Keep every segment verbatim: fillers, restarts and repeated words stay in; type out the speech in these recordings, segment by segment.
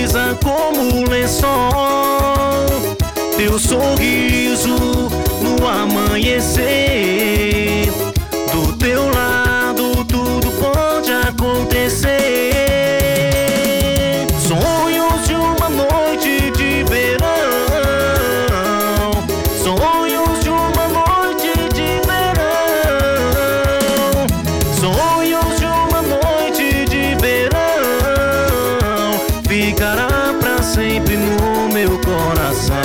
brisa como um lençol, teu sorriso no amanhecer. Do teu lado tudo pode acontecer. Sonhos de uma noite de verão, sonhos de uma noite de verão, sonhos de uma noite de verão, ficará pra sempre no meu coração.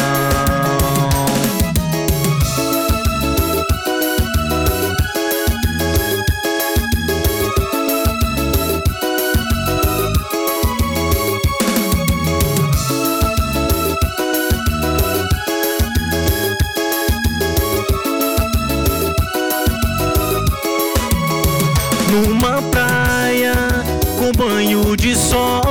Numa praia com banho de sol,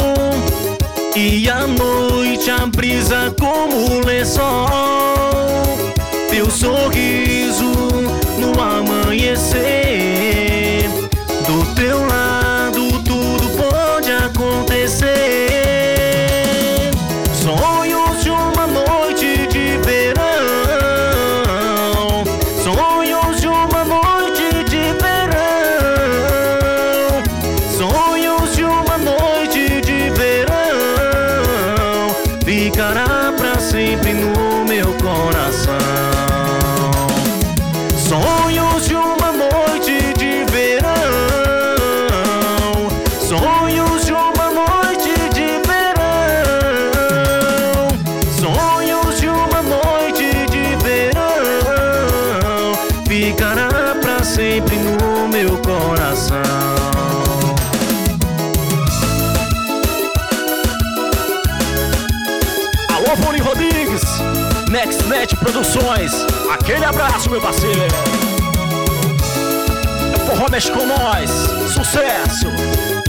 e à noite a brisa como um lençol, teu sorriso no amanhecer. Do teu lado tudo pode acontecer. Sonhos de uma noite de verão, sonhos de uma noite de verão, sonhos de uma noite de verão, ficará pra sempre no meu coração. Sonhos de uma noite de verão, sonhos de uma noite de verão, sonhos de uma noite de verão, ficará pra sempre no meu coração. Alô, Paulinho Rodrigues, NextNet Produções, aquele abraço, meu parceiro. O forró mexe com nós, sucesso.